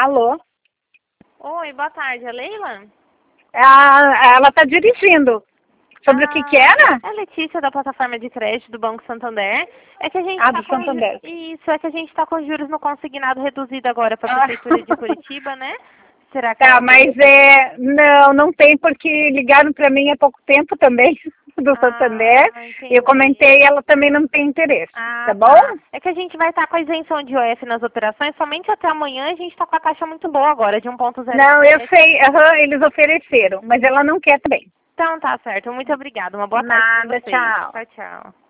Alô? Oi, boa tarde, é Leila? Ela está dirigindo. Sobre o que era? É a Letícia da plataforma de crédito do Banco Santander. É que a gente Do Santander. Isso, é que a gente está com juros no consignado reduzido agora para a Prefeitura de Curitiba, né? Será que Tá, mas não tem porque ligaram para mim há pouco tempo também, do Santander. Entendi. Eu comentei e ela também não tem interesse, tá bom? Tá. É que a gente vai estar com a isenção de IOF nas operações somente até amanhã. A gente está com a taxa muito boa agora, de 1,0. Não, eu sei, eles ofereceram, mas ela não quer também. Então tá certo. Muito obrigada. Uma boa tarde Nada, para vocês. tchau. Tchau, tchau.